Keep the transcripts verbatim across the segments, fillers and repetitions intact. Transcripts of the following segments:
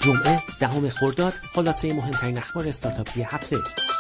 جمعه دهم خرداد خلاصه مهمترین اخبار استارتاپی هفته.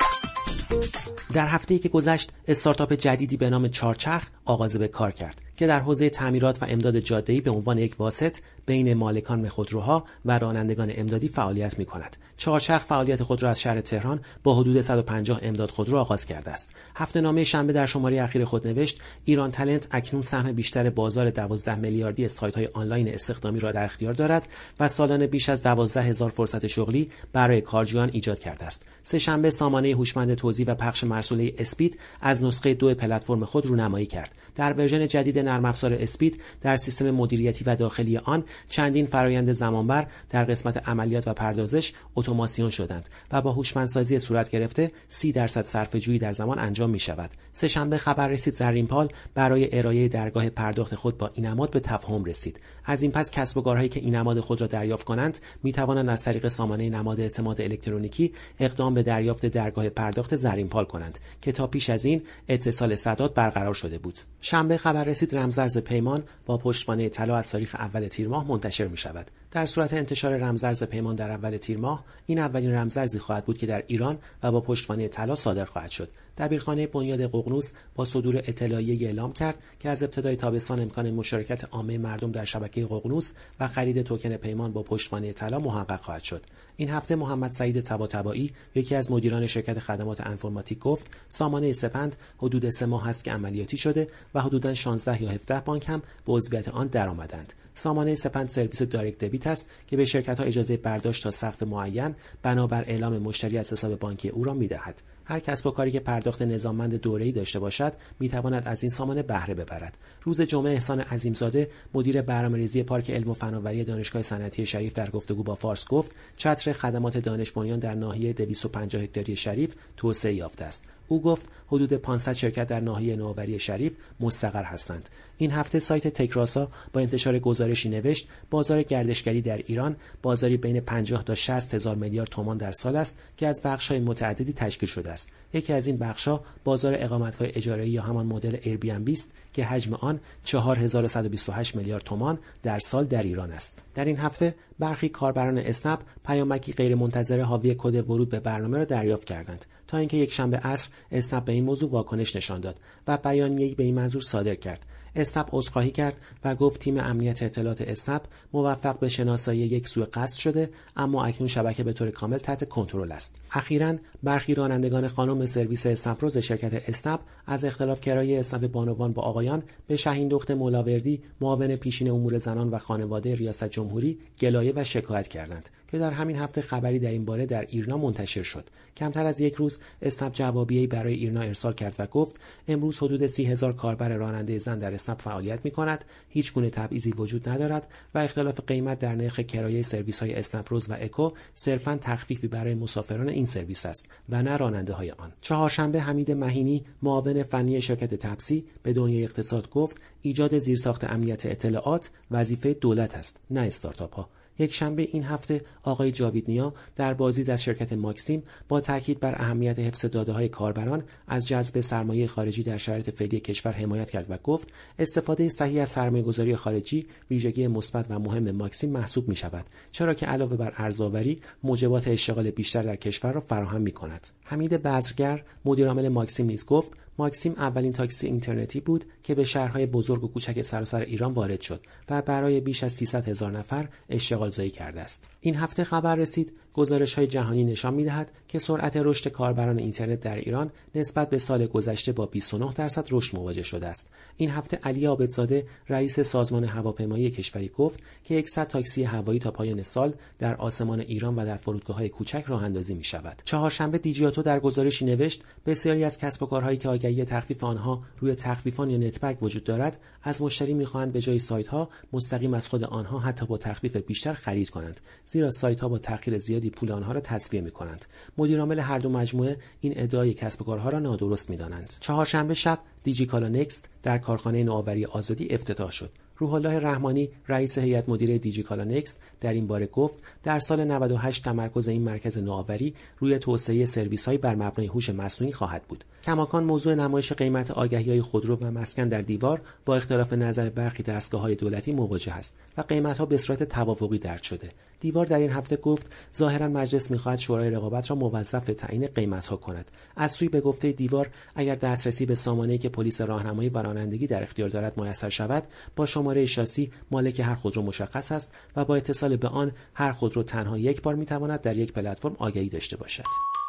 در هفته‌ای که گذشت استارتاپ جدیدی به نام چهارچرخ آغاز به کار کرد که در حوزه تعمیرات و امداد جاده‌ای به عنوان یک واسط بین مالکان خودروها و رانندگان امدادی فعالیت می‌کند. چهارچرخ فعالیت خود را از شهر تهران با حدود صد و پنجاه امداد خودرو آغاز کرده است. هفته‌نامه شنبه در شماره اخیر خود نوشت ایران تالنت اکنون سهم بیشتر بازار دوازده میلیاردی سایت‌های آنلاین استخدامی را در اختیار دارد و سالانه بیش از دوازده هزار فرصت شغلی برای کارجویان ایجاد کرده است. سه‌شنبه سامانه هوشمند توزیع و پخش مرسوله اسپید از نسخه دو پلتفرم خود رونمایی کرد. در ورژن جدید نرم افزار اسپید در سیستم مدیریتی و داخلی آن چندین فرایند زمانبر در قسمت عملیات و پردازش اتوماسیون شدند و با هوشمندسازی صورت گرفته سی درصد صرفه‌جویی در زمان انجام می شود. سه‌شنبه خبر رسید زرینپال برای ارائه درگاه پرداخت خود با اینماد به تفاهم رسید. از این پس کسب و کارهایی که اینماد خود را دریافت کنند می توانند از طریق سامانه نماد اعتماد الکترونیکی اقدام به دریافت درگاه پرداخت زرینپال کنند که تا پیش از این اتصال سداد برقرار شده بود. شنبه خبر رسید رمزارز پیمان با پشتوانه طلا از تاریخ اول تیر ماه منتشر می شود. در صورت انتشار رمزارز پیمان در اول تیر ماه این اولین رمزارزی خواهد بود که در ایران و با پشتوانه طلا صادر خواهد شد. دبیرخانه بنیاد ققنوس با صدور اطلاعیه اعلام کرد که از ابتدای تابستان امکان مشارکت عامه مردم در شبکه ققنوس و خرید توکن پیمان با پشتوانه طلا محقق خواهد شد. این هفته محمد سعید طباطبایی یکی از مدیران شرکت خدمات انفرماتیک گفت سامانه سپند حدود سه ماه است که عملیاتی شده و حدوداً شانزده یا هفده بانک هم به عضویت آن درآمدند. سامانه سپند سرویس دایرکت دبیت است که به شرکت‌ها اجازه برداشت تا سقف معین بنابر اعلام مشتری از حساب بانکی او را می‌دهد. هر کسب و کاری که پرداخت نظاممند دوره‌ای داشته باشد می‌تواند از این سامانه بهره ببرد. روز جمعه احسان عظیمزاده مدیر برنامه‌ریزی پارک علم و فناوری دانشگاه صنعتی شریف در گفتگو با فارس گفت چتر خدمات دانش بنیان در ناحیه دویست و پنجاه هکتاری شریف توسعه یافته است. او گفت حدود پانصد شرکت در ناحیه نوآوری شریف مستقر هستند. این هفته سایت تکراسا با انتشار گزارشی نوشت بازار گردشگری در ایران بازاری بین پنجاه تا شصت هزار میلیارد تومان در سال است که از بخش‌های متعددی تشکیل شده است. یکی از این بخش‌ها بازار اقامتگاه اجاره‌ای یا همان مدل ایربی‌ان‌بی است که حجم آن چهار هزار و صد و بیست و هشت میلیارد تومان در سال در ایران است. در این هفته برخی کاربران اسنپ پیامکی غیرمنتظره حاوی کد ورود به برنامه را دریافت کردند تا اینکه یک شنبه عصر اسنپ به این موضوع واکنش نشان داد و بیانیه‌ای به این منظور صادر کرد. اسنپ عذرخواهی کرد و گفت تیم امنیت اطلاعات اسنپ موفق به شناسایی یک سوء قصد شده اما اکنون شبکه به طور کامل تحت کنترل است. اخیراً برخی رانندگان خانم سرویس اسنپ روز شرکت اسنپ از اختلاف کرایه اسنپ بانوان با آقایان به شاهین دخت مولاوردی معاون پیشین امور زنان و خانواده ریاست جمهوری گلایه و شکایت کردند که در همین هفته خبری در این باره در ایرنا منتشر شد. کمتر از یک روز اسنپ جوابیه‌ای برای ایرنا ارسال کرد و گفت امروز حدود سی هزار کاربر راننده زن در اسنپ فعالیت می‌کند، هیچ گونه تبعیضی وجود ندارد و اختلاف قیمت در نرخ کرایه سرویس‌های اسنپ روز و اکو صرفاً تخفیفی برای مسافران این سرویس است و نه راننده‌های آن. چهارشنبه حمید مهینی معاون فنی شرکت تپسی به دنیای اقتصاد گفت ایجاد زیرساخت امنیت اطلاعات وظیفه دولت است نه استارتاپ‌ها. یک شنبه این هفته آقای جاوید نیا در بازدید از شرکت ماکسیم با تاکید بر اهمیت حفظ داده‌های کاربران از جذب سرمایه خارجی در شرایط فعلی کشور حمایت کرد و گفت استفاده صحیح از سرمایه‌گذاری خارجی ویژگی مثبت و مهم ماکسیم محسوب می‌شود چرا که علاوه بر ارزآوری موجبات اشتغال بیشتر در کشور را فراهم می‌کند. حمید بذرگر مدیر عامل ماکسیم نیز گفت ماکسیم اولین تاکسی اینترنتی بود که به شهرهای بزرگ و کوچک سراسر ایران وارد شد و برای بیش از سیصد هزار نفر اشتغال زایی کرده است. این هفته خبر رسید گزارش‌های جهانی نشان می‌دهد که سرعت رشد کاربران اینترنت در ایران نسبت به سال گذشته با بیست و نه درصد رشد مواجه شده است. این هفته علی عابدزاده رئیس سازمان هواپیمایی کشوری گفت که صد تاکسی هوایی تا پایان سال در آسمان ایران و در فرودگاه‌های کوچک راه‌اندازی می‌شود. چهارشنبه دیجیاتو در گزارشی نوشت بسیاری از کسب و کارهایی که آگهی تخفیف آنها روی تخفیفان یا نتبرگ وجود دارد از مشتری می‌خواهند به جای سایت‌ها مستقیم از خود آنها حتی با تخفیف بیشتر خرید کنند زیرا سایت‌ها با تأخیر زیادی پول آنها را تسویه می‌کنند. مدیر عامل هر دو مجموعه این ادعای کسب و کارها را نادرست می‌دانند. چهارشنبه شب دیجیکالا نکست در کارخانه نوآوری آزادی افتتاح شد. روح الله رحمانی رئیس هیئت مدیره دیجیکالا نکست در این باره گفت در سال نود و هشت تمرکز این مرکز نوآوری روی توسعه سرویس‌های بر مبنای هوش مصنوعی خواهد بود. کماکان موضوع نمایش قیمت آگهی‌های خودرو و مسکن در دیوار با اختلاف نظر برخی دستگاه‌های دولتی مواجه است و قیمت‌ها به صورت توافقی درج شده. دیوار در این هفته گفت ظاهراً مجلس می‌خواهد شورای رقابت را موظف به تعیین قیمت‌ها کند. از سوی به گفته دیوار اگر دسترسی به سامانه‌ای که پلیس راهنمایی و رانندگی در اختیار دارد میسر شود، با شماره شاسی مالک هر خودرو مشخص است و با اتصال به آن هر خودرو تنها یک بار می‌تواند در یک پلتفرم آگهی داشته باشد.